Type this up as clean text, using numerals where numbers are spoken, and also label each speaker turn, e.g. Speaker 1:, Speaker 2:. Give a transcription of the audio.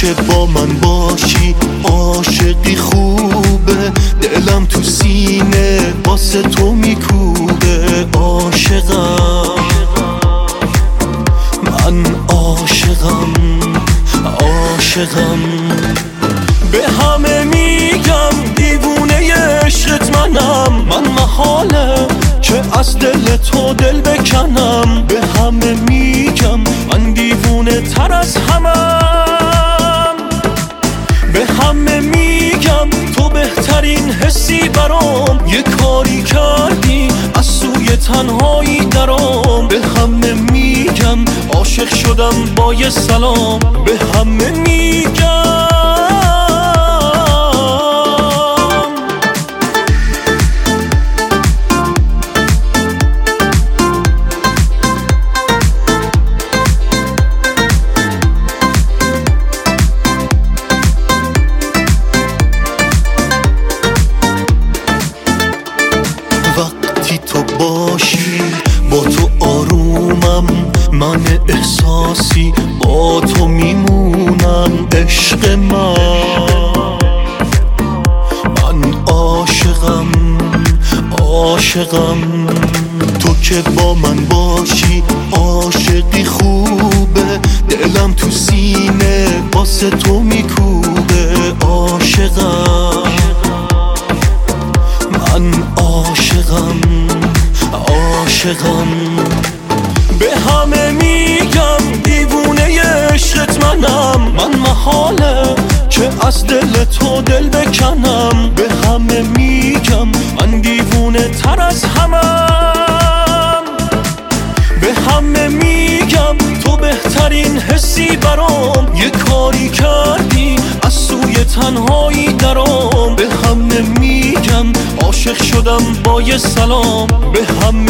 Speaker 1: که با من باشی عاشقی خوبه، دلم تو سینه واسه تو میکوبه. عاشقم من، عاشقم عاشقم. به همه میگم دیوونه عشقت منم، من محاله که از دل تو دل بکنم. به همه میگم من دیوونه تر از همم، به همه میگم تو بهترین حسی برام. یه کاری کردی از سوی تنهایی درام. به همه میگم عاشق شدم با یه سلام. به همه میگم وقتی تو باشی با تو آرومم، من احساسی با تو میمونم. عشق من عاشقم عاشقم. تو که با من باشی عاشقی خوبه، دلم تو سینه واسه تو میکوبه. عاشقم من، عاشقم عاشقم. به همه میگم دیوونه عشقت منم، من محاله که از دل تو دل بکنم. به همه میگم من دیوونه تر از همم، به همه میگم تو بهترین حسی برام. یه کاری کردی از سوی تنهایی درام. به همه میگم عاشق شدم با یه سلام. به همه